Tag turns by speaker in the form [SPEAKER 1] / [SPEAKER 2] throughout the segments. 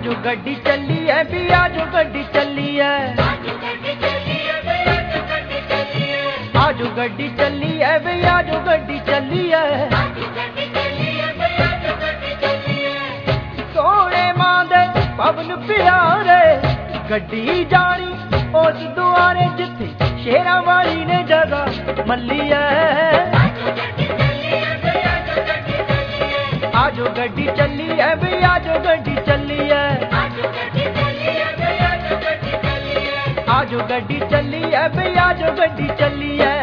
[SPEAKER 1] आजो गड्डी चली है भी आजो गड्डी चली है, आजो गड्डी चली है भी आजो गड्डी चली है। सोने मां दे पवन प्यारे गड्डी जानी उस दुआरे जिथे शेरां वाली ने जगह मल्ली है। आजो गड्डी चली है भी आजो गड्डी चली है, आजो गड्डी चली है भी आजो गड्डी चली है।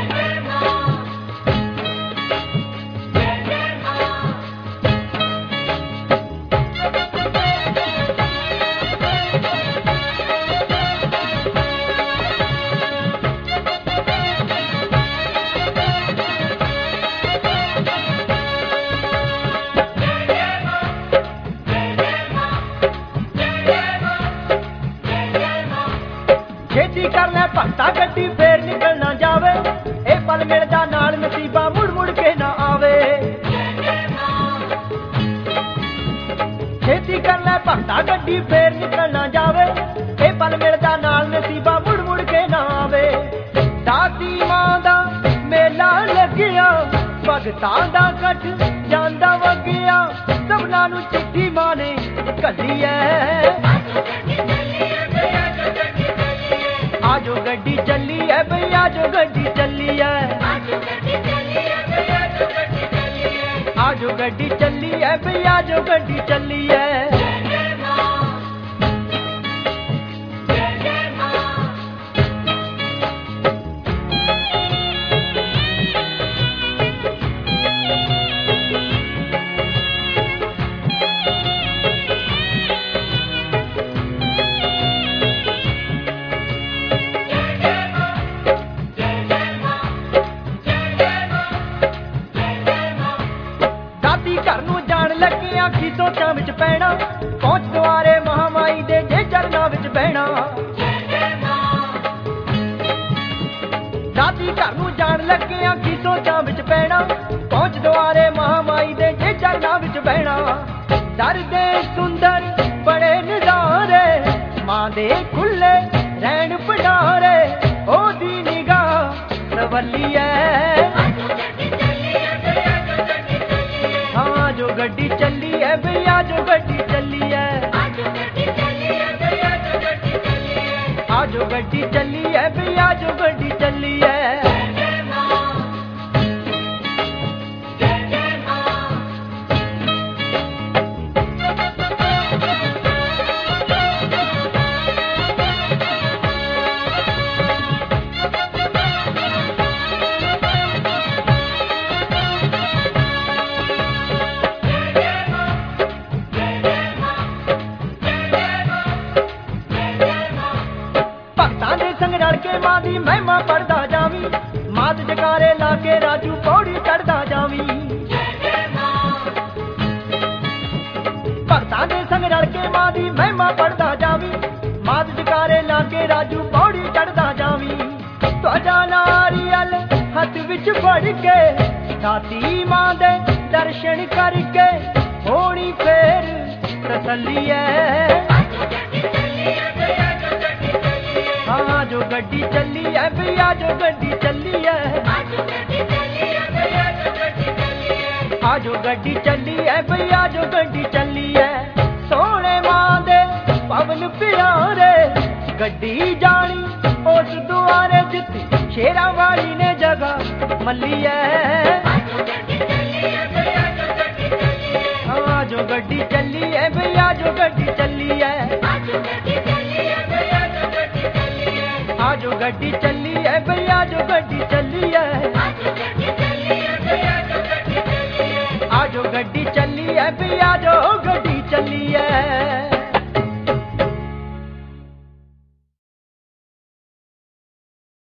[SPEAKER 1] छेती कर ले भगता गड्डी फेर निकल ना जावे, ए पल मिलदा नाल नसीबा मुड़ मुड़ के ना आवे। छेती कर ले भगता गड्डी फेर निकल ना जावे, ए पल मिलदा नाल नसीबा मुड़ मुड़ के ना आवे। दाती मां दा मेला लगिया भगतां दा कठ जांदा वगिया, सबना नूं चिट्ठी मां ने घल्ली है। आजो गड्डी चली है भई आजो गड्डी चली है, आजो गड्डी चली है भई आजो गड्डी चली है। घर नूं जाण लगे आखी सोचां विच पैना, पहुंच दुआरे महामाई दे जे चरनां विच बहना। दादी घर नूं जाण लगे आखी सोचां विच पैना, पहुंच दुआरे महामाई दे जे चरनां विच बहना। दर दे सुंदर बड़े नज़ारे मां दे खुले रैण भंडारे, ओदी निगाह सवली है। आजो गड्डी चली है भई आजो गड्डी चली है, आजो गड्डी चली है भई आजो गड्डी चली है। संग रल के मां दी महिमा पढ़दा जावी, मात जकारे ला के राजू पौड़ी चढ़दा जावी। भगतां दे संग रल के मां दी महिमा पढ़दा जावी, मात जकारे ला के राजू पौड़ी चढ़दा जावी। ध्वजा नारियल हथ विच फड़ के दाती मां दे दर्शन करके होनी फेर तसल्ली है। आजो गड्डी चली है भई आजो गड्डी चली है, आजो गड्डी चली है भई आजो गड्डी चली है। सोने मां दे पवन प्यारे गड्डी जानी उस दुआरे जिथे शेरां वाली ने जगह मल्ली है। आजो गड्डी चली है भई आजो गड्डी चली है, आजो गड्डी चली है भई आजो गड्डी चली है, आजो गड्डी चली है भई आजो गड्डी चली है।